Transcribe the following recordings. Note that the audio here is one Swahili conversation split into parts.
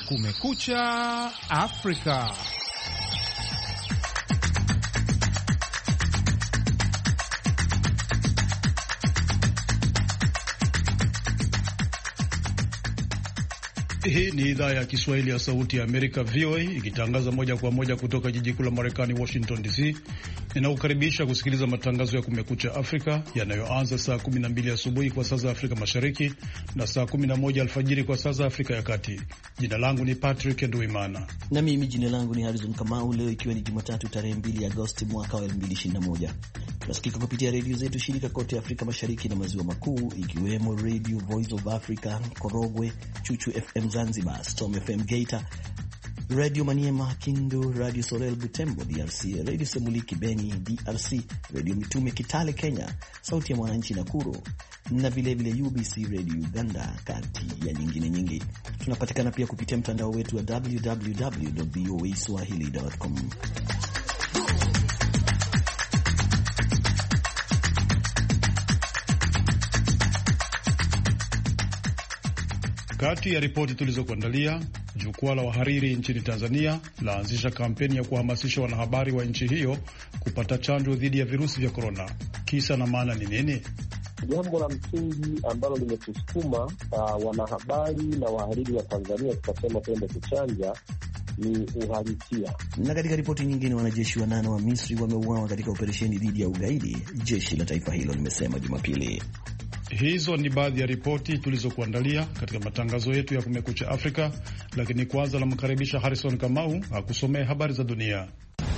Kumekucha Afrika. Hii ni idhaa ya Kiswahili ya Sauti ya Amerika, VOA, ikitangaza moja kwa moja kutoka jiji kuu la Marekani, Washington DC. Ninakukaribisha kusikiliza matangazo ya Kumekucha Afrika yanayoanza saa 12 asubuhi kwa saa za Afrika Mashariki na saa 11 alfajiri kwa saa za Afrika ya Kati. Jina langu ni Patrick Nduimana. Na mimi jina langu ni Harrison Kamau. Leo ikiwa ni Jumatatu tarehe 2 Agosti mwaka wa 2021. Tunasikika kupitia redio zetu shirika kote Afrika Mashariki na Maziwa Makuu, ikiwemo Radio Voice of Africa Korogwe, Chuchu FM Zanzibar, Storm FM Geita, Radio Maniema Kindu, Radio Sorel Butembo DRC, Radio Semuliki Beni DRC, Radio Mitume Kitale Kenya, Sauti ya Mwananchi Nakuru na vilevile UBC Radio Uganda, kati ya nyingine nyingi. Tunapatikana pia kupitia mtandao wetu wa www.voaswahili.com. Kati ya ripoti tulizokuandalia, jukwaa la wahariri nchini Tanzania laanzisha kampeni ya kuhamasisha wanahabari wa nchi hiyo kupata chanjo dhidi ya virusi vya korona. Kisa na maana ni nini? Jambo la msingi ambalo limetusukuma wanahabari na wahariri wa Tanzania tukasema twende kuchanja ni uhalisia. Na katika ripoti nyingine, wanajeshi 8 wa Misri wameuawa katika operesheni dhidi ya ugaidi, jeshi la taifa hilo limesema Jumapili. Hizo ni baadhi ya ripoti tulizokuandalia katika matangazo yetu ya Kumekucha Afrika, lakini kwanza namkaribisha Harrison Kamau akusomee habari za dunia.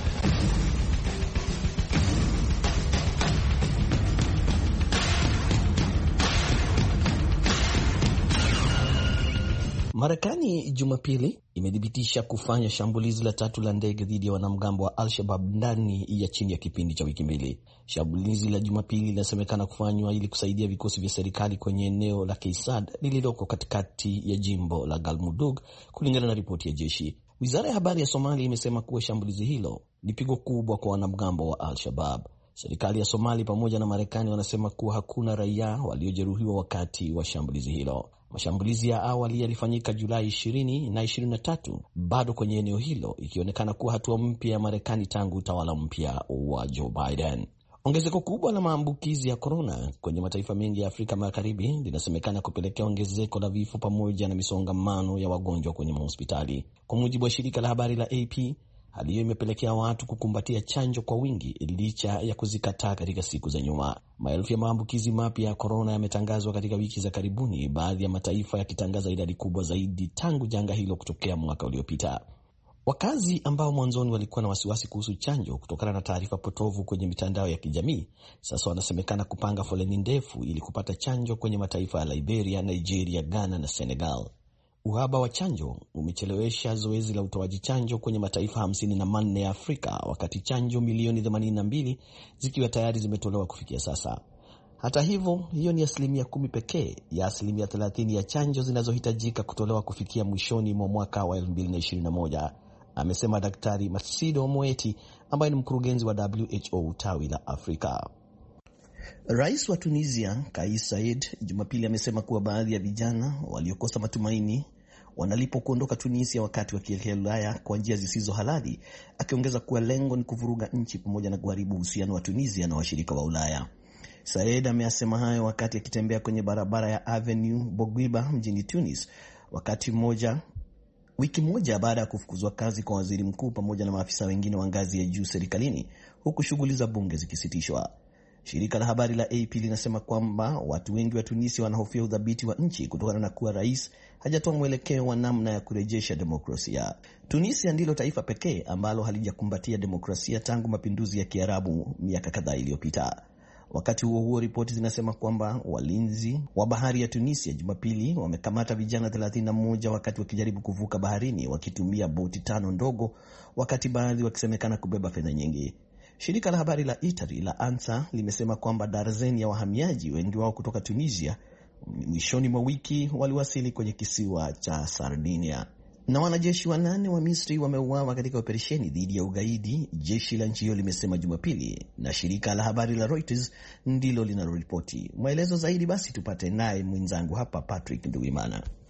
Marekani Jumapili imedhibitisha kufanya shambulizi la 3 la ndege dhidi ya wanamgambo wa Al-Shabaab ndani ya chini ya kipindi cha wiki mbili. Shambulizi la Jumapili linasemekana kufanywa ili kusaidia vikosi vya serikali kwenye eneo la Keisad lililoko katikati ya jimbo la Galmudug, kulingana na ripoti ya jeshi. Wizara ya habari ya Somalia imesema kuwa shambulizi hilo ni pigo kubwa kwa wanamgambo wa Al-Shabaab. Serikali ya Somalia pamoja na Marekani wanasema kuwa hakuna raia waliojeruhiwa wakati wa shambulizi hilo. Mashambulizi ya awali yalifanyika Julai 20 na 23 bado kwenye eneo hilo, ikionekana kuwa hatua mpya ya Marekani tangu utawala mpya wa Joe Biden. Ongezeko kubwa la maambukizi ya korona kwenye mataifa mengi ya Afrika Magharibi linasemekana kupelekea ongezeko la vifo pamoja na misongamano ya wagonjwa kwenye mahospitali. Kwa mujibu wa shirika la habari la AP, hali hiyo imepelekea watu kukumbatia chanjo kwa wingi licha ya kuzikataa katika siku za nyuma. Maelfu ya maambukizi mapya ya korona yametangazwa katika wiki za karibuni, baadhi ya mataifa yakitangaza idadi kubwa zaidi tangu janga hilo kutokea mwaka uliopita. Wakazi ambao mwanzoni walikuwa na wasiwasi kuhusu chanjo kutokana na taarifa potovu kwenye mitandao ya kijamii, sasa wanasemekana kupanga foleni ndefu ili kupata chanjo kwenye mataifa ya Liberia, Nigeria, Ghana na Senegal. Uhaba wa chanjo umechelewesha zoezi la utoaji chanjo kwenye mataifa 54 ya Afrika, wakati chanjo milioni 82 zikiwa tayari zimetolewa kufikia sasa. Hata hivyo, hiyo ni 10% pekee ya 30% ya chanjo zinazohitajika kutolewa kufikia mwishoni mwa mwaka wa 2021, amesema Daktari Matsido Moeti ambaye ni mkurugenzi wa WHO tawi la Afrika. Rais wa Tunisia Kais Saied Jumapili amesema kuwa baadhi ya vijana waliokosa matumaini wanalipo kuondoka Tunisia wakati wakielekea Ulaya kwa njia zisizo halali, akiongeza kuwa lengo ni kuvuruga nchi pamoja na kuharibu uhusiano wa Tunisia na washirika wa Ulaya. Saied ameyasema hayo wakati akitembea kwenye barabara ya Avenue Bourguiba mjini Tunis, wiki moja baada ya kufukuzwa kazi kwa waziri mkuu pamoja na maafisa wengine wa ngazi ya juu serikalini, huku shughuli za bunge zikisitishwa. Shirika la habari la AP linasema kwamba watu wengi wa Tunisia wanahofia udhabiti wa nchi kutokana na kuwa rais hajatoa mwelekeo wa namna ya kurejesha demokrasia. Tunisia ndilo taifa pekee ambalo halijakumbatia demokrasia tangu mapinduzi ya Kiarabu miaka kadhaa iliyopita. Wakati huo huo, ripoti zinasema kwamba walinzi wa bahari ya Tunisia Jumapili wamekamata vijana 31 wakati wakijaribu kuvuka baharini wakitumia boti 5 ndogo, wakati baadhi wakisemekana kubeba fedha nyingi. Shirika la habari la Italy la ANSA limesema kwamba darzeni ya wahamiaji, wengi wao kutoka Tunisia, mwishoni mwa wiki waliwasili kwenye kisiwa cha Sardinia. Na wanajeshi 8 wa Misri wameuawa katika operesheni dhidi ya ugaidi, jeshi la nchi hiyo limesema Jumapili, na shirika la habari la Reuters ndilo linaloripoti. Maelezo zaidi basi tupate naye mwenzangu hapa Patrick Nduwimana.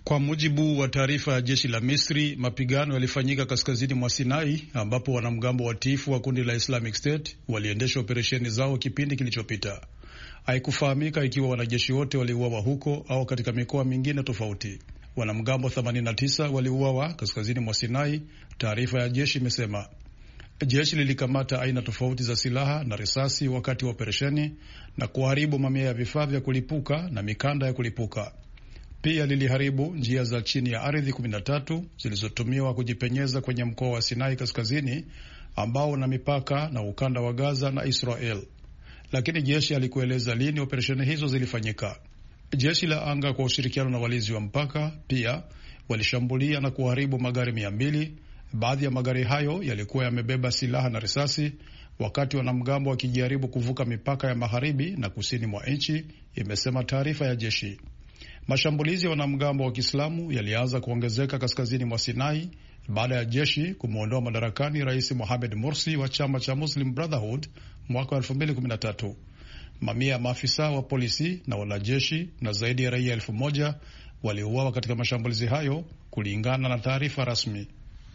Kwa mujibu wa taarifa ya jeshi la Misri, mapigano yalifanyika kaskazini mwa Sinai ambapo wanamgambo watiifu wa kundi la Islamic State waliendesha operesheni zao kipindi kilichopita. Haikufahamika ikiwa wanajeshi wote waliuawa huko au katika mikoa mingine tofauti. Wanamgambo 89 waliuawa kaskazini mwa Sinai, taarifa ya jeshi imesema. Jeshi lilikamata aina tofauti za silaha na risasi wakati wa operesheni na kuharibu mamia ya vifaa vya kulipuka na mikanda ya kulipuka. Pia liliharibu njia za chini ya ardhi 13 zilizotumiwa kujipenyeza kwenye mkoa wa Sinai kaskazini ambao una mipaka na ukanda wa Gaza na Israel. Lakini jeshi halikueleza lini operesheni hizo zilifanyika. Jeshi la anga kwa ushirikiano na walinzi wa mpaka pia walishambulia na kuharibu magari 200. Baadhi ya magari hayo yalikuwa yamebeba silaha na risasi wakati wanamgambo wakijaribu kuvuka mipaka ya magharibi na kusini mwa nchi, imesema taarifa ya jeshi. Mashambulizi ya wanamgambo wa Kiislamu yalianza kuongezeka kaskazini mwa Sinai baada ya jeshi kumwondoa madarakani Rais Mohamed Morsi wa chama cha Muslim Brotherhood mwaka 2013. Mamia ya maafisa wa polisi na wanajeshi na zaidi ya raia 1,000 waliuawa katika mashambulizi hayo kulingana na taarifa rasmi.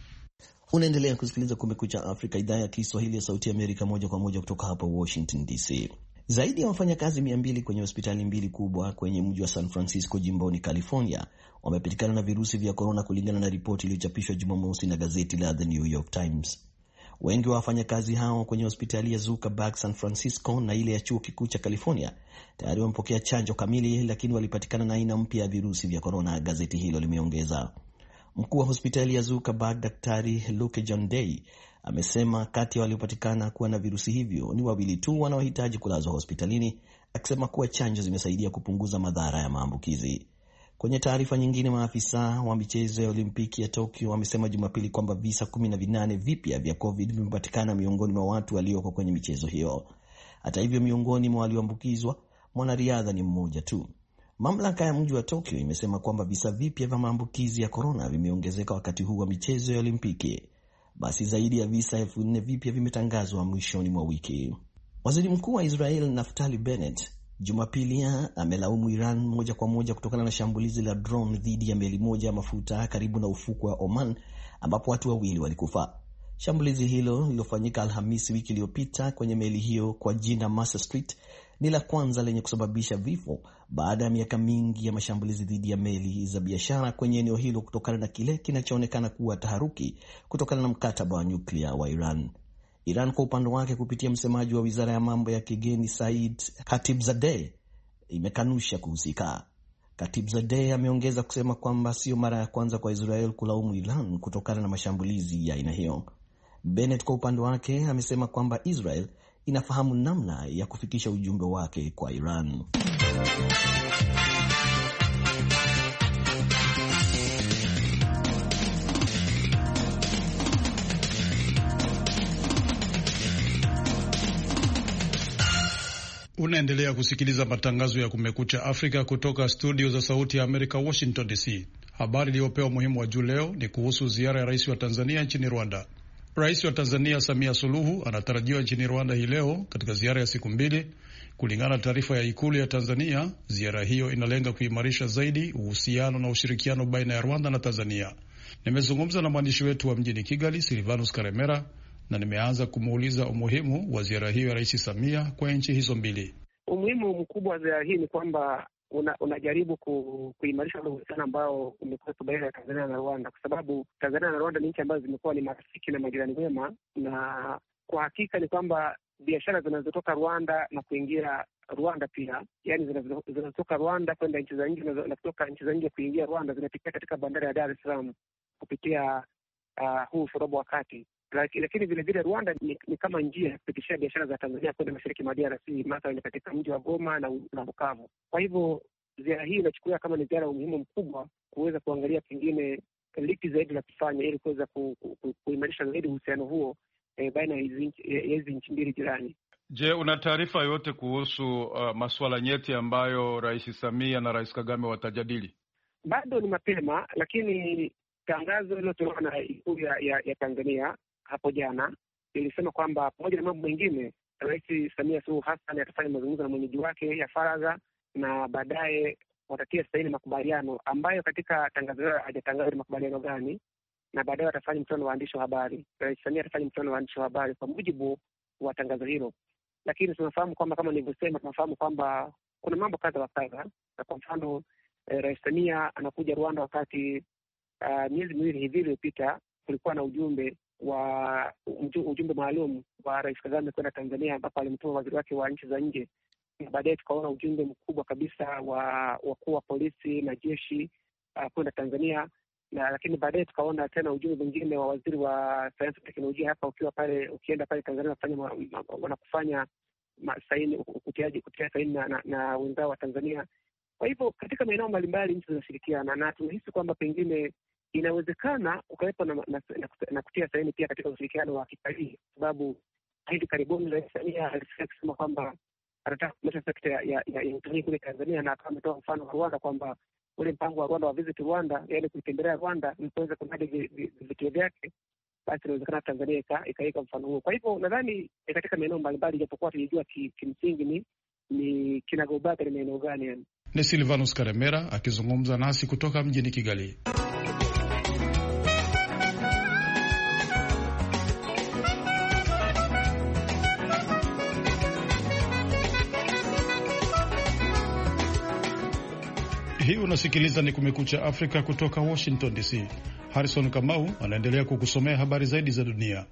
Unaendelea kusikiliza Kumekucha Afrika, idhaa ya Kiswahili ya Sauti ya Amerika, moja kwa moja kutoka hapa Washington DC. Zaidi ya wafanyakazi 200 kwenye hospitali mbili kubwa kwenye mji wa San Francisco jimboni California wamepatikana na virusi vya korona, kulingana na ripoti iliyochapishwa Jumamosi na gazeti la The New York Times. Wengi wa wafanyakazi hao kwenye hospitali ya Zuckerberg San Francisco na ile ya chuo kikuu cha California tayari wamepokea chanjo kamili, lakini walipatikana na aina mpya ya virusi vya korona, gazeti hilo limeongeza. Mkuu wa hospitali ya Zuckerberg, Daktari Luke John Day, amesema kati ya waliopatikana kuwa na virusi hivyo ni 2 tu wanaohitaji kulazwa hospitalini, akisema kuwa chanjo zimesaidia kupunguza madhara ya maambukizi. Kwenye taarifa nyingine, maafisa wa michezo ya Olimpiki ya Tokyo wamesema Jumapili kwamba visa 18 vipya vya COVID vimepatikana miongoni mwa watu walioko kwenye michezo hiyo. Hata hivyo, miongoni mwa walioambukizwa mwanariadha ni mmoja tu. Mamlaka ya mji wa Tokyo imesema kwamba visa vipya vya maambukizi ya korona vimeongezeka wakati huu wa michezo ya Olimpiki. Basi zaidi ya visa 4,000 vipya vimetangazwa mwishoni mwa wiki. Waziri Mkuu wa Israel Naftali Bennett Jumapili amelaumu Iran moja kwa moja kutokana na shambulizi la drone dhidi ya meli moja ya mafuta karibu na ufukwe wa Oman ambapo watu 2 walikufa. Shambulizi hilo lilofanyika Alhamisi wiki iliyopita kwenye meli hiyo kwa jina Mercer Street ni la kwanza lenye kusababisha vifo baada ya miaka mingi ya mashambulizi dhidi ya meli za biashara kwenye eneo hilo kutokana na kile kinachoonekana kuwa taharuki kutokana na mkataba wa nyuklia wa Iran. Iran kwa upande wake, kupitia msemaji wa wizara ya mambo ya kigeni Said Khatibzadeh, imekanusha kuhusika. Khatibzadeh ameongeza kusema kwamba sio mara ya kwanza kwa Israel kulaumu Iran kutokana na mashambulizi ya aina hiyo. Bennett kwa upande wake amesema kwamba Israel inafahamu namna ya kufikisha ujumbe wake kwa Iran. Unaendelea kusikiliza matangazo ya Kumekucha Afrika kutoka studio za Sauti ya Amerika, Washington DC. Habari iliyopewa umuhimu wa juu leo ni kuhusu ziara ya rais wa Tanzania nchini Rwanda. Rais wa Tanzania Samia Suluhu anatarajiwa nchini Rwanda hii leo katika ziara ya siku 2. Kulingana na taarifa ya Ikulu ya Tanzania, ziara hiyo inalenga kuimarisha zaidi uhusiano na ushirikiano baina ya Rwanda na Tanzania. Nimezungumza na mwandishi wetu wa mjini Kigali, Silvanus Karemera, na nimeanza kumuuliza umuhimu wa ziara hiyo ya Rais Samia kwa nchi hizo mbili. Umuhimu mkubwa wa ziara hii ni kwamba unajaribu kuimarisha ule uhusiano ambao umekuwa baina ya Tanzania na Rwanda, kwa sababu Tanzania na Rwanda ni nchi ambazo zimekuwa ni marafiki na majirani wema, na kwa hakika ni kwamba biashara zinazotoka Rwanda na kuingia Rwanda pia, yani zinazotoka Rwanda kwenda nchi za nje na kutoka nchi za nje kuingia Rwanda zinapitia katika bandari ya Dar es Salaam kupitia huu ushoroba wa kati. Lakini vile vile Rwanda ni kama njia ya kupitishia biashara za Tanzania kwenda mashariki mwa DRC, mathalan katika mji wa Goma na Bukavu. Kwa hivyo ziara hii inachukuliwa kama ni ziara umuhimu mkubwa kuweza kuangalia pengine lipi zaidi la kufanya ili kuweza kuimarisha zaidi uhusiano huo baina ya hizi nchi mbili jirani. Je, una taarifa yoyote kuhusu masuala nyeti ambayo Rais Samia na Rais Kagame watajadili? Bado ni mapema, lakini tangazo lilotolewa na Ikulu ya Tanzania hapo jana ilisema kwamba pamoja na mambo mengine, Rais Samia Suluhu Hassan atafanya mazungumzo na mwenyeji wake ya faragha na baadaye watatia saini makubaliano ambayo katika tangazo hilo hajatangaza ni makubaliano gani, na baadaye watafanya mkutano wa waandishi wa habari. Rais Samia atafanya mkutano wa waandishi wa habari kwa mujibu wa tangazo hilo. Lakini tunafahamu kwamba, kama nilivyosema, tunafahamu kwamba kuna mambo kadha wa kadha. Kwa mfano, Rais Samia anakuja Rwanda wakati miezi miwili hivi iliyopita kulikuwa na ujumbe maalum wa Rais Kagame kwenda Tanzania, ambapo alimtuma waziri wake wa nchi za nje. Baadaye tukaona ujumbe mkubwa kabisa wa wakuu wa polisi na jeshi kwenda Tanzania, lakini baadaye tukaona tena ujumbe mwingine wa waziri wa sayansi na teknolojia hapa ukienda pale Tanzania wanakufanya saini kutia saini na wenzao wa Tanzania. Kwa hivyo katika maeneo mbalimbali nchi zinashirikiana, na tunahisi kwamba pengine inawezekana ukawepo na kutia saini pia katika ushirikiano wa kitalii, kwa sababu hivi karibuni Rais Samia alisikia kusema kwamba anataka kuleta sekta ya utalii kule Tanzania, na akawa ametoa mfano wa Rwanda kwamba ule mpango wa Rwanda wa Visit Rwanda, yaani kuitembelea Rwanda ili kuweza kunadi vivutio vyake, basi inawezekana Tanzania ikaweka mfano huo. Kwa hivyo nadhani katika maeneo mbalimbali, japokuwa tulijua kimsingi ni kinagaubaga ni maeneo gani. Yani ni Silvanus Karemera akizungumza nasi kutoka mjini Kigali. Hii unasikiliza ni Kumekucha Afrika kutoka Washington DC. Harrison Kamau anaendelea kukusomea habari zaidi za dunia.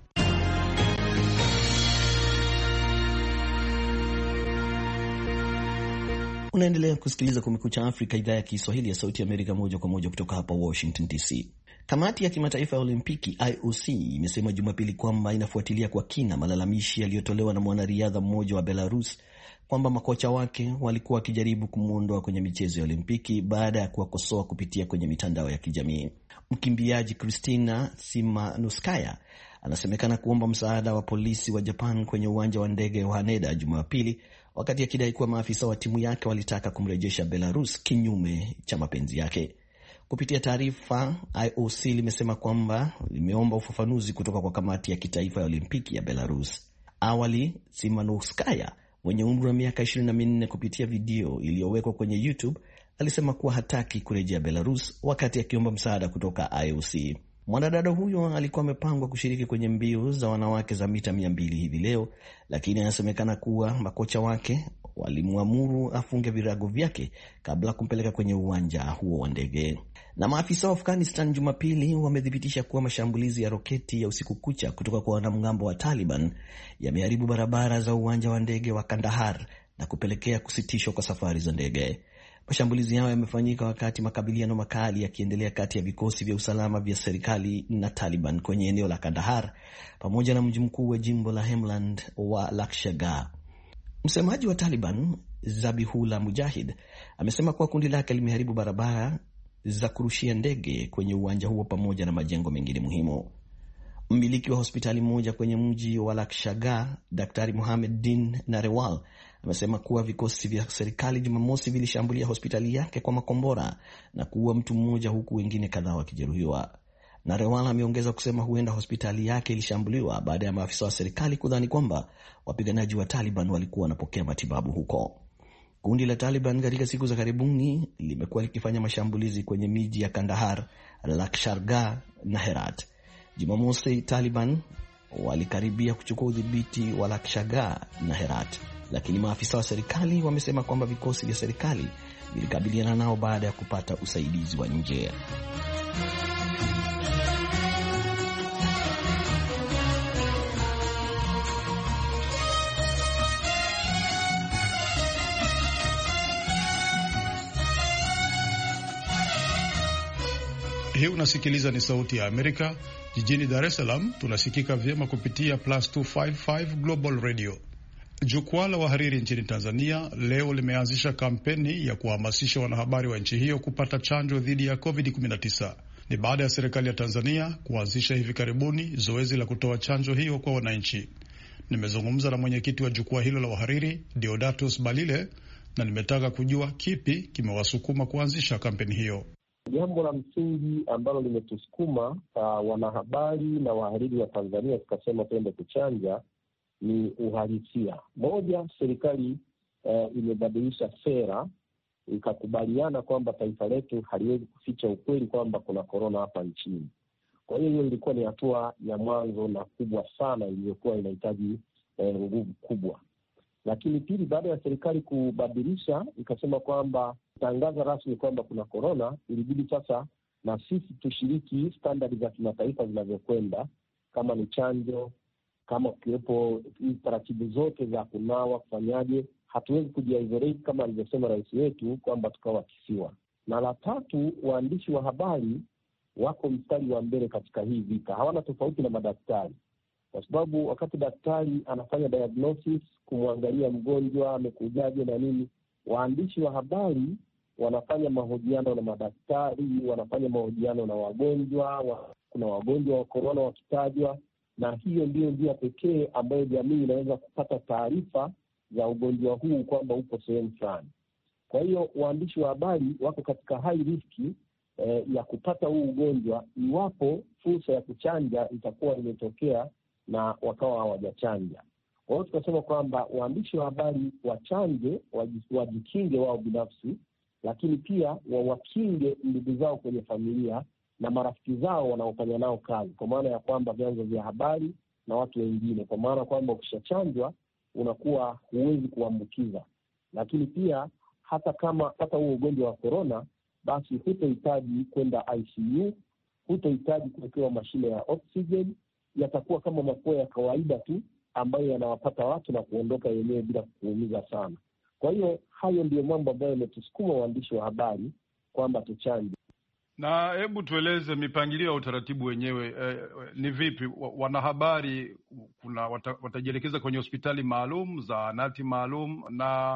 Unaendelea kusikiliza Kumekucha Afrika, idhaa ya Kiswahili ya Sauti ya Amerika, moja kwa moja kutoka hapa Washington DC. Kamati ya kimataifa ya Olimpiki IOC imesema Jumapili kwamba inafuatilia kwa kina malalamishi yaliyotolewa na mwanariadha mmoja wa Belarus kwamba makocha wake walikuwa wakijaribu kumuondoa kwenye michezo ya Olimpiki baada ya kuwakosoa kupitia kwenye mitandao ya kijamii. Mkimbiaji Kristina Simanuskaya anasemekana kuomba msaada wa polisi wa Japan kwenye uwanja wa ndege wa Haneda Jumapili, wakati akidai kuwa maafisa wa timu yake walitaka kumrejesha Belarus kinyume cha mapenzi yake. Kupitia taarifa, IOC limesema kwamba limeomba ufafanuzi kutoka kwa kamati ya kitaifa ya Olimpiki ya Belarus. Awali, Simanuskaya mwenye umri wa miaka 24, kupitia video iliyowekwa kwenye YouTube, alisema kuwa hataki kurejea Belarus wakati akiomba msaada kutoka IOC. Mwanadada huyo alikuwa amepangwa kushiriki kwenye mbio za wanawake za mita 200 hivi leo, lakini anasemekana kuwa makocha wake walimwamuru afunge virago vyake kabla kumpeleka kwenye uwanja huo wa ndege. Na maafisa wa Afghanistan Jumapili wamethibitisha kuwa mashambulizi ya roketi ya usiku kucha kutoka kwa wanamgambo wa Taliban yameharibu barabara za uwanja wa ndege wa Kandahar na kupelekea kusitishwa kwa safari za ndege. Mashambulizi hayo yamefanyika wakati makabiliano makali yakiendelea kati ya vikosi vya usalama vya serikali na Taliban kwenye eneo la Kandahar pamoja na mji mkuu wa jimbo la Helmand wa Lakshgar. Msemaji wa Taliban Zabihullah Mujahid amesema kuwa kundi lake limeharibu barabara za kurushia ndege kwenye uwanja huo pamoja na majengo mengine muhimu. Mmiliki wa hospitali moja kwenye mji wa Lakshgar, Daktari Mohammed Din Narewal, amesema kuwa vikosi vya serikali Jumamosi vilishambulia hospitali yake kwa makombora na kuua mtu mmoja huku wengine kadhaa wakijeruhiwa. Narewal ameongeza kusema huenda hospitali yake ilishambuliwa baada ya maafisa wa serikali kudhani kwamba wapiganaji wa Taliban walikuwa wanapokea matibabu huko. Kundi la Taliban katika siku za karibuni limekuwa likifanya mashambulizi kwenye miji ya Kandahar, Lakshgar na Herat. Jumamosi, Taliban walikaribia kuchukua udhibiti wa Lakshgar na Herat, lakini maafisa wa serikali wamesema kwamba vikosi vya serikali vilikabiliana nao baada ya kupata usaidizi wa nje. Hii unasikiliza ni Sauti ya Amerika. Jijini Dar es Salaam tunasikika vyema kupitia +255 Global Radio. Jukwaa la wahariri nchini Tanzania leo limeanzisha kampeni ya kuhamasisha wanahabari wa nchi hiyo kupata chanjo dhidi ya COVID-19. Ni baada ya serikali ya Tanzania kuanzisha hivi karibuni zoezi la kutoa chanjo hiyo kwa wananchi. Nimezungumza na mwenyekiti wa jukwaa hilo la wahariri, Deodatus Balile, na nimetaka kujua kipi kimewasukuma kuanzisha kampeni hiyo. Jambo la msingi ambalo limetusukuma wanahabari na wahariri wa Tanzania tukasema twende kuchanja ni uhalisia. Moja, serikali imebadilisha sera ikakubaliana kwamba taifa letu haliwezi kuficha ukweli kwamba kuna korona hapa nchini. Kwa hiyo ilikuwa ni hatua ya mwanzo na kubwa sana iliyokuwa inahitaji nguvu kubwa. Lakini pili, baada ya serikali kubadilisha ikasema kwamba tangaza rasmi kwamba kuna korona, ilibidi sasa na sisi tushiriki standardi za kimataifa zinavyokwenda, kama ni chanjo, kama kuwepo taratibu zote za kunawa, kufanyaje. Hatuwezi kujiisolate kama alivyosema rais wetu kwamba tukawa kisiwa. Na la tatu, waandishi wa habari wako mstari wa mbele katika hii vita. Hawana tofauti na madaktari, kwa sababu wakati daktari anafanya diagnosis, kumwangalia mgonjwa amekujaje na nini, waandishi wa habari wanafanya mahojiano na madaktari, wanafanya mahojiano na wagonjwa. Kuna wagonjwa wa korona wakitajwa, na hiyo ndio njia pekee ambayo jamii inaweza kupata taarifa za ugonjwa huu kwamba upo sehemu fulani. Kwa hiyo waandishi wa habari wako katika high risk ya kupata huu ugonjwa iwapo fursa ya kuchanja itakuwa imetokea na wakawa hawajachanja. Kwa hiyo tukasema kwamba waandishi wa habari wachanje, wajikinge wao binafsi, lakini pia wawakinge ndugu zao kwenye familia na marafiki zao wanaofanya nao kazi, kwa maana ya kwamba vyanzo vya habari na watu wengine, kwa maana kwamba ukishachanjwa unakuwa huwezi kuambukiza. Lakini pia hata kama pata huo ugonjwa wa korona, basi hutohitaji kwenda ICU, hutohitaji kuwekewa mashine ya oxygen, yatakuwa kama mafua ya kawaida tu ambayo yanawapata watu na kuondoka yenyewe bila kuumiza sana. Kwa hiyo hayo ndiyo mambo ambayo yametusukuma waandishi wa habari kwamba tuchanje. Na hebu tueleze mipangilio ya utaratibu wenyewe, ni vipi? Wanahabari watajielekeza kwenye hospitali maalum, zahanati maalum, na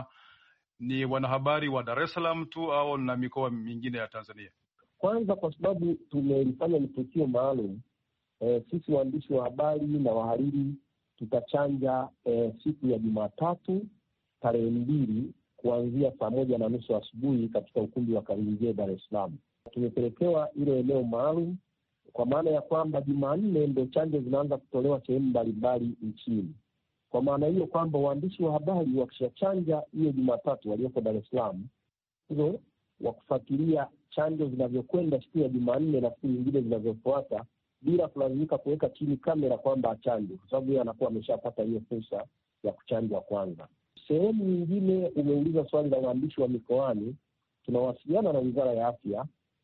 ni wanahabari wa Dar es Salaam tu au na mikoa mingine ya Tanzania? Kwanza, kwa sababu tumelifanya ni tukio maalum, sisi waandishi wa habari na wahariri tutachanja siku ya Jumatatu tarehe 2 kuanzia 1:30 asubuhi katika ukumbi wa Karinjee, Dar es Salaam. Tumepelekewa ile eneo maalum, kwa maana ya kwamba Jumanne ndio chanjo zinaanza kutolewa sehemu mbalimbali nchini. Kwa maana hiyo kwamba waandishi wa habari wakishachanja hiyo Jumatatu walioko Dar es Salaam, hizo wakufuatilia chanjo zinavyokwenda siku ya Jumanne na siku nyingine zinazofuata, bila kulazimika kuweka chini kamera kwamba achanjwe, kwa sababu yeye anakuwa ameshapata hiyo fursa ya kuchanjwa kwanza. Sehemu nyingine umeuliza swali la waandishi wa mikoani. Tunawasiliana na Wizara ya Afya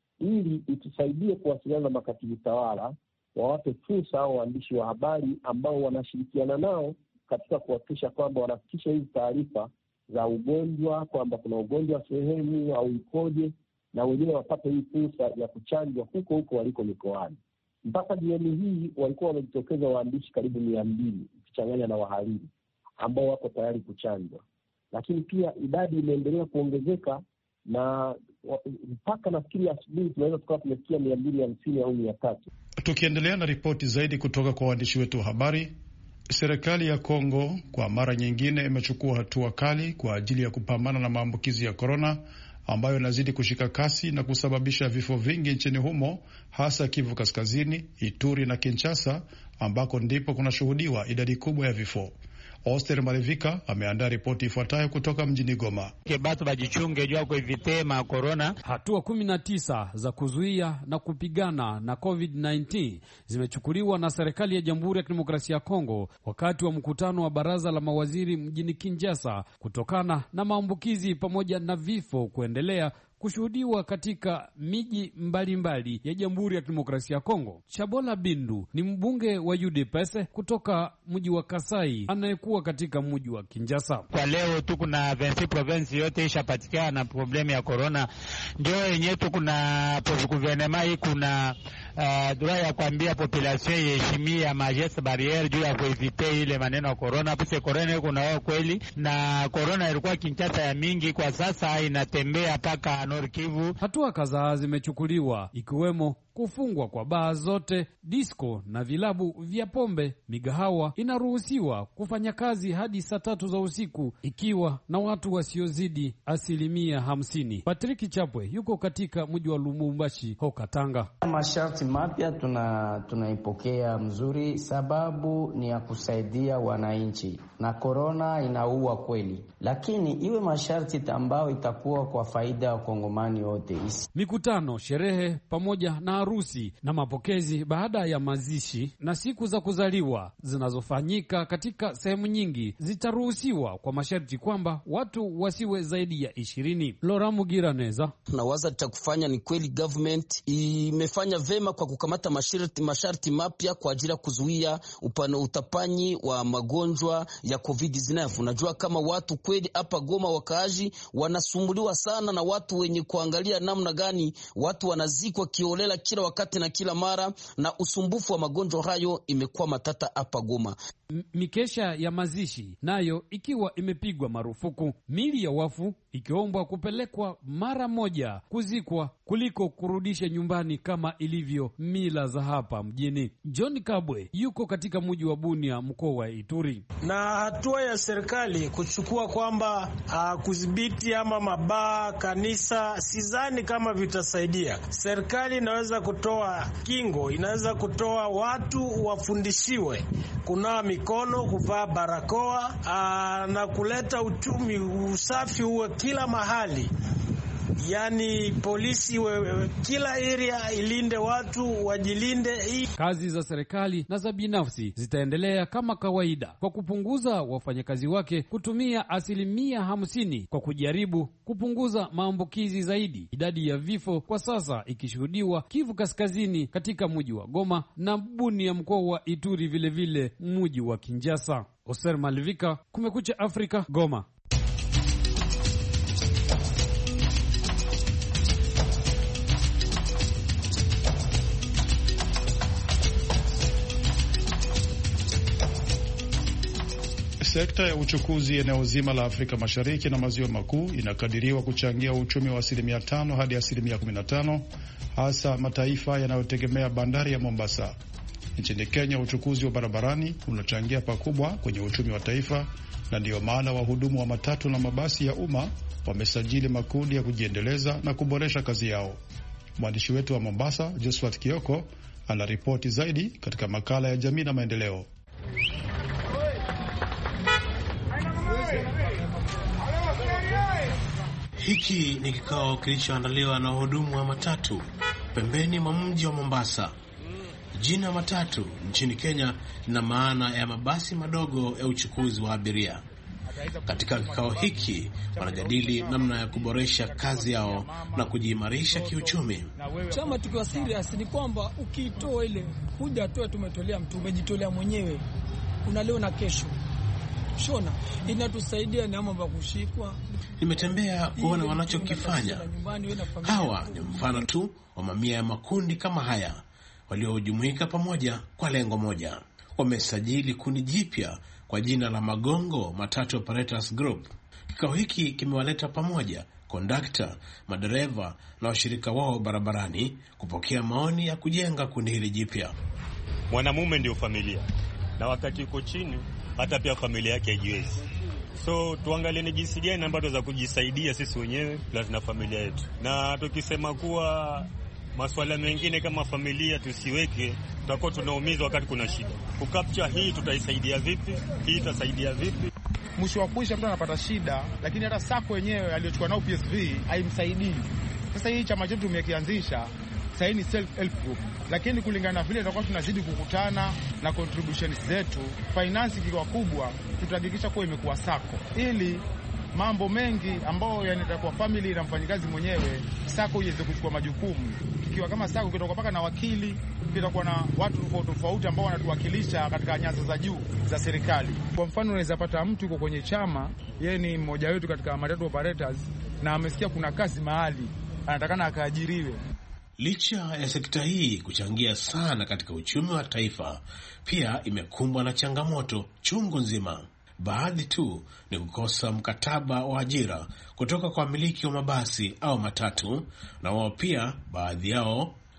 ili itusaidie kuwasiliana na makatibu tawala, wawape fursa hao waandishi wa habari ambao wanashirikiana nao katika kuhakikisha kwamba wanafikisha hizi taarifa za ugonjwa, kwamba kuna ugonjwa sehemu au ikoje, na wenyewe wapate hii fursa ya kuchanjwa huko huko waliko mikoani. Mpaka jioni hii walikuwa wamejitokeza waandishi karibu 200 ukichanganya na wahariri ambao wako tayari kuchanjwa, lakini pia idadi imeendelea kuongezeka na mpaka nafikiri asubuhi tunaweza tukawa tumefikia 250 au 300. Tukiendelea na ripoti zaidi kutoka kwa waandishi wetu wa habari, serikali ya Kongo kwa mara nyingine imechukua hatua kali kwa ajili ya kupambana na maambukizi ya korona ambayo inazidi kushika kasi na kusababisha vifo vingi nchini humo, hasa Kivu Kaskazini, Ituri na Kinshasa ambako ndipo kunashuhudiwa idadi kubwa ya vifo. Oster Malevika ameandaa ripoti ifuatayo kutoka mjini Goma. Batu bajichunge jua kwa vitema corona. Hatua 19 za kuzuia na kupigana na COVID-19 zimechukuliwa na serikali ya Jamhuri ya Kidemokrasia ya Kongo wakati wa mkutano wa baraza la mawaziri mjini Kinshasa, kutokana na maambukizi pamoja na vifo kuendelea kushuhudiwa katika miji mbalimbali ya Jamhuri ya Kidemokrasia ya Kongo. Shabola Bindu ni mbunge wa UDPS kutoka mji wa Kasai anayekuwa katika mji wa Kinshasa. Kwa leo tu kuna 20 province yote ishapatikana na problemu ya corona. Ndio yenyewe tu kuna gouvernement hii kuna dura ya kuambia population yeheshimia majeste barriere juu ya kuevite ile maneno ya corona. Pese corona iko na kweli, na corona ilikuwa Kinshasa ya mingi, kwa sasa inatembea paka Nord Kivu. Hatua kadhaa zimechukuliwa ikiwemo kufungwa kwa baa zote, disco na vilabu vya pombe. Migahawa inaruhusiwa kufanya kazi hadi saa 3 za usiku ikiwa na watu wasiozidi 50%. Patrick Chapwe yuko katika mji wa Lubumbashi ho Katanga. Masharti mapya tunaipokea mzuri, sababu ni ya kusaidia wananchi, na korona inaua kweli, lakini iwe masharti ambayo itakuwa kwa faida ya Wakongomani wote. Mikutano, sherehe pamoja na harusi na mapokezi baada ya mazishi na siku za kuzaliwa zinazofanyika katika sehemu nyingi zitaruhusiwa kwa masharti kwamba watu wasiwe zaidi ya 20. Laurent Mugiraneza: nawaza cha kufanya ni kweli government imefanya vema kwa kukamata masharti mapya kwa ajili ya kuzuia utapanyi wa magonjwa ya COVID-19. Unajua kama watu kweli hapa Goma wakaaji wanasumbuliwa sana na watu wenye kuangalia namna gani watu wanazikwa kiolela kila wakati na kila mara, na usumbufu wa magonjwa hayo imekuwa matata hapa Goma. Mikesha ya mazishi nayo ikiwa imepigwa marufuku, mili ya wafu ikiombwa kupelekwa mara moja kuzikwa kuliko kurudisha nyumbani kama ilivyo mila za hapa mjini. John Kabwe yuko katika mji wa Bunia, mkoa wa Ituri. Na hatua ya serikali kuchukua kwamba kudhibiti ama mabaa, kanisa, sidhani kama vitasaidia. Serikali inaweza kutoa kingo, inaweza kutoa watu wafundishiwe kunawa mikono, kuvaa barakoa, na kuleta uchumi, usafi uwe kila mahali. Yani polisi kila area ilinde watu, wajilinde. Kazi za serikali na za binafsi zitaendelea kama kawaida kwa kupunguza wafanyakazi wake kutumia 50% kwa kujaribu kupunguza maambukizi zaidi. Idadi ya vifo kwa sasa ikishuhudiwa Kivu Kaskazini katika mji wa Goma na Bunia mkoa wa Ituri, vilevile mji wa Kinshasa. Oser Malivika, Kumekucha Afrika, Goma. Sekta ya uchukuzi eneo zima la Afrika Mashariki na Maziwa Makuu inakadiriwa kuchangia uchumi wa 5% hadi 15%, hasa mataifa yanayotegemea bandari ya Mombasa. Nchini Kenya, uchukuzi wa barabarani unachangia pakubwa kwenye uchumi wa taifa, na ndiyo maana wahudumu wa matatu na mabasi ya umma wamesajili makundi ya kujiendeleza na kuboresha kazi yao. Mwandishi wetu wa Mombasa, Josphat Kioko, anaripoti zaidi katika makala ya jamii na maendeleo. Hiki ni kikao kilichoandaliwa na wahudumu wa matatu pembeni mwa mji wa Mombasa. Jina matatu nchini Kenya lina maana ya mabasi madogo ya uchukuzi wa abiria. Katika kikao hiki wanajadili namna ya kuboresha kazi yao na kujiimarisha kiuchumi. Chama tukiwa serious ni kwamba ukiitoa ile kuja toa, tumetolea mtu, umejitolea mwenyewe, kuna leo na kesho. Shona inatusaidia ni mambo ya kushikwa. Nimetembea kuona wanachokifanya. Hawa ni mfano tu wa mamia ya makundi kama haya waliojumuika pamoja kwa lengo moja. Wamesajili kundi jipya kwa jina la Magongo Matatu Operators Group. Kikao hiki kimewaleta pamoja kondakta, madereva na washirika wao barabarani kupokea maoni ya kujenga kundi hili jipya. Mwanamume ndio familia, na wakati uko chini hata pia familia yake haijiwezi. So tuangalie ni jinsi gani ambazo za kujisaidia sisi wenyewe plus na familia yetu. Na tukisema kuwa masuala mengine kama familia tusiweke, tutakuwa tunaumiza wakati kuna shida. Kukapcha hii tutaisaidia vipi? Hii itasaidia vipi? Mwisho wa kuisha mtu anapata shida, lakini hata sako wenyewe aliyochukua nao PSV haimsaidii. Sasa hii chama chetu tumekianzisha, sasa hii ni self help group. Lakini kulingana na vile tutakuwa tunazidi kukutana na contributions zetu, finance ikiwa kubwa, tutahakikisha kuwa imekuwa sako, ili mambo mengi ambayo yanatakuwa family na mfanyikazi mwenyewe, sako iweze kuchukua majukumu. Ikiwa kama sako kitakuwa paka na wakili, kitakuwa na watu tofauti ambao wanatuwakilisha katika nyanza za juu za serikali. Kwa mfano, unaweza pata mtu yuko kwenye chama, yeye ni mmoja wetu katika matatu operators, na amesikia kuna kazi mahali anatakana akaajiriwe. Licha ya sekta hii kuchangia sana katika uchumi wa taifa, pia imekumbwa na changamoto chungu nzima. Baadhi tu ni kukosa mkataba wa ajira kutoka kwa wamiliki wa mabasi au matatu, na wao pia baadhi yao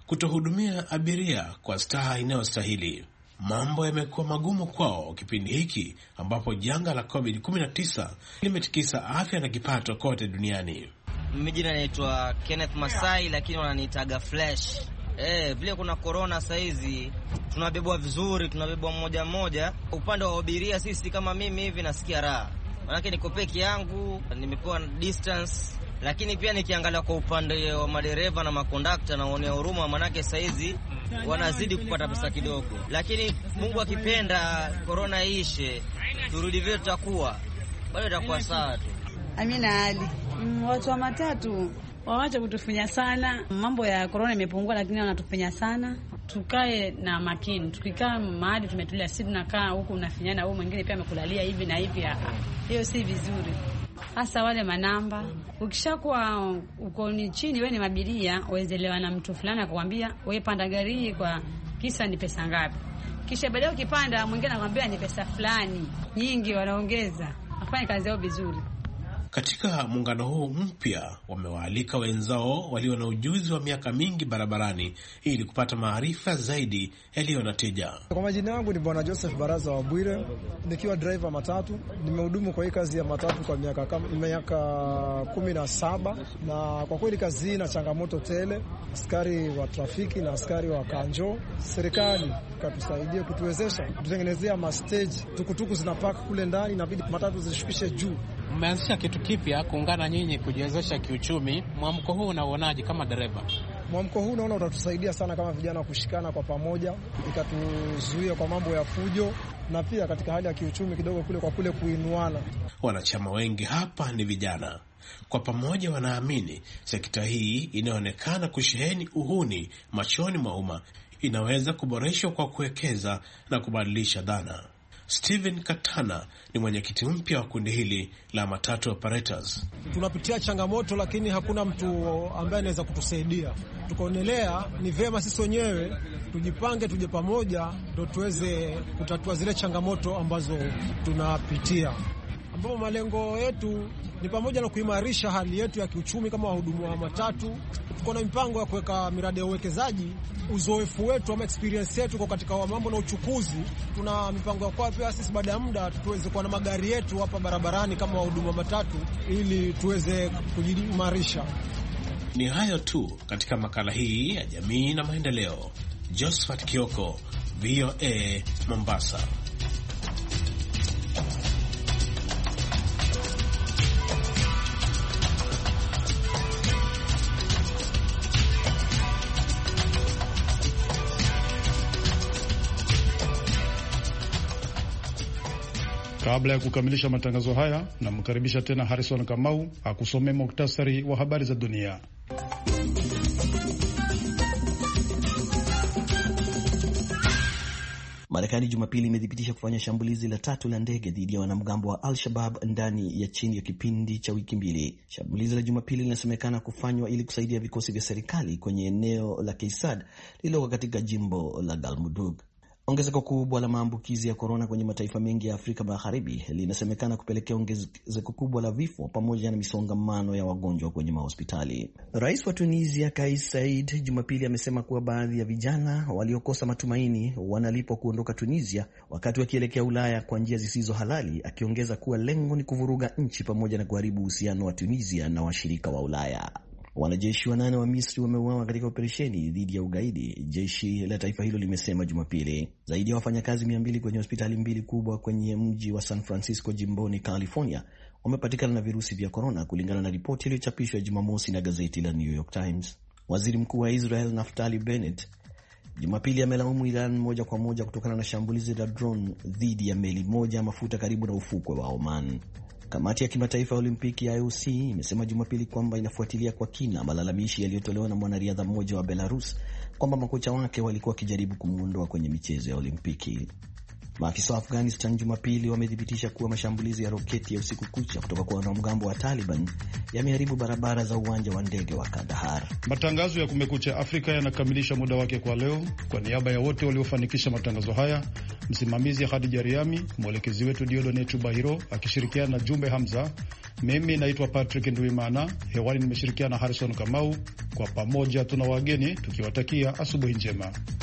kutohudumia abiria kwa staha inayostahili. Mambo yamekuwa magumu kwao kipindi hiki ambapo janga la COVID-19 limetikisa afya na kipato kote duniani. Mimi jina naitwa Kenneth Masai, lakini wananiitaga Flash. Vile kuna corona saizi tunabebwa vizuri, tunabebwa mmoja mmoja. Upande wa abiria sisi kama mimi hivi nasikia raha. Maana niko peke yangu, nimepewa distance, lakini pia nikiangalia kwa upande wa madereva na makondakta naonea huruma, maana saizi wanazidi kupata pesa kidogo. Lakini Mungu akipenda corona iishe, turudi vile tutakuwa, bado itakuwa sawa tu. Amina Ali, watu wa matatu waache kutufinya sana. Mambo ya corona imepungua, lakini wanatufinya sana. Tukae na makini. Tukikaa mahali tumetulia, si tunakaa huku unafinyana, huyu mwingine pia amekulalia hivi na hivi. Hiyo si vizuri. Hasa wale manamba. Ukishakuwa uko ni chini, wewe ni mabiria, uwezelewa na mtu fulani akwambia, wewe panda gari kwa kisa ni pesa ngapi. Kisha baadaye ukipanda mwingine anakuambia ni pesa fulani nyingi, wanaongeza. Afanye kazi yao vizuri. Katika muungano huu mpya wamewaalika wenzao walio na ujuzi wa miaka mingi barabarani ili kupata maarifa zaidi yaliyo na tija. Kwa majina yangu ni Bwana Joseph Baraza wa Bwire, nikiwa driver matatu. Nimehudumu kwa hii kazi ya matatu kwa miaka 17, na kwa kweli kazi hii ina changamoto tele. Askari wa trafiki na askari wa kanjo, serikali katusaidie kutuwezesha kutengenezea mastage. Tukutuku zinapaka kule ndani, inabidi matatu zishukishe juu. Mmeanzisha kitu kipya kuungana nyinyi kujiwezesha kiuchumi. Mwamko huu unaonaje kama dereva? Mwamko huu naona utatusaidia sana kama vijana kushikana kwa pamoja, ikatuzuia kwa mambo ya fujo, na pia katika hali ya kiuchumi kidogo kule kuinuana. Wanachama wengi hapa ni vijana. Kwa pamoja wanaamini sekta hii inaonekana kusheheni uhuni machoni mwa umma inaweza kuboreshwa kwa kuwekeza na kubadilisha dhana. Steven Katana ni mwenyekiti mpya wa kundi hili la matatu operators. Tunapitia changamoto, lakini hakuna mtu ambaye anaweza kutusaidia. Tukaonelea ni vema sisi wenyewe tujipange, tuje pamoja ndio tuweze kutatua zile changamoto ambazo tunapitia, ambapo malengo yetu ni pamoja na kuimarisha hali yetu ya kiuchumi kama wahudumu wa matatu. Tuko na mipango ya kuweka miradi ya uwekezaji. Uzoefu wetu ama experience yetu kwa katika mambo na uchukuzi, tuna mipango ya kwa pia sisi baada ya muda tuweze kuwa na magari yetu hapa barabarani kama wahudumu wa matatu ili tuweze kujimarisha. Ni hayo tu katika makala hii ya jamii na maendeleo. Josephat Kioko, VOA, Mombasa. Kabla ya kukamilisha matangazo haya, namkaribisha tena Harrison Kamau akusomea muktasari wa habari za dunia. Marekani Jumapili imethibitisha kufanya shambulizi la 3 la ndege dhidi ya wanamgambo wa Al-Shabaab ndani ya chini ya kipindi cha wiki mbili. Shambulizi la Jumapili linasemekana kufanywa ili kusaidia vikosi vya serikali kwenye eneo la Keisad lililoko katika jimbo la Galmudug. Ongezeko kubwa la maambukizi ya korona kwenye mataifa mengi ya Afrika Magharibi linasemekana kupelekea ongezeko kubwa la vifo pamoja na misongamano ya wagonjwa kwenye mahospitali. Rais wa Tunisia Kais Saied Jumapili amesema kuwa baadhi ya vijana waliokosa matumaini wanalipwa kuondoka Tunisia wakati wakielekea Ulaya kwa njia zisizo halali, akiongeza kuwa lengo ni kuvuruga nchi pamoja na kuharibu uhusiano wa Tunisia na washirika wa Ulaya. Wanajeshi 8 wa Misri wameuawa katika operesheni dhidi ya ugaidi, jeshi la taifa hilo limesema Jumapili. Zaidi ya wafanyakazi 200 kwenye hospitali mbili kubwa kwenye mji wa San Francisco jimboni California wamepatikana na virusi vya korona, kulingana na ripoti iliyochapishwa Jumamosi na gazeti la New York Times. Waziri Mkuu wa Israel Naftali Bennett Jumapili amelaumu Iran moja kwa moja kutokana na shambulizi la drone dhidi ya meli moja ya mafuta karibu na ufukwe wa Oman. Kamati ya kimataifa ya Olimpiki ya IOC imesema Jumapili kwamba inafuatilia kwa kina malalamishi yaliyotolewa na mwanariadha mmoja wa Belarus kwamba makocha wake walikuwa wakijaribu kumuondoa kwenye michezo ya Olimpiki. Maafisa wa Afghanistan Jumapili wamethibitisha kuwa mashambulizi ya roketi ya usiku kucha kutoka kwa wanamgambo wa Taliban yameharibu barabara za uwanja wa ndege wa Kandahar. Matangazo ya Kumekucha Afrika yanakamilisha muda wake kwa leo. Kwa niaba ya wote waliofanikisha matangazo haya, msimamizi Khadija Riami, mwelekezi wetu Diodone Chubahiro akishirikiana na Jumbe Hamza, mimi naitwa Patrick Ndwimana, hewani nimeshirikiana na Harrison Kamau. Kwa pamoja tuna wageni tukiwatakia asubuhi njema.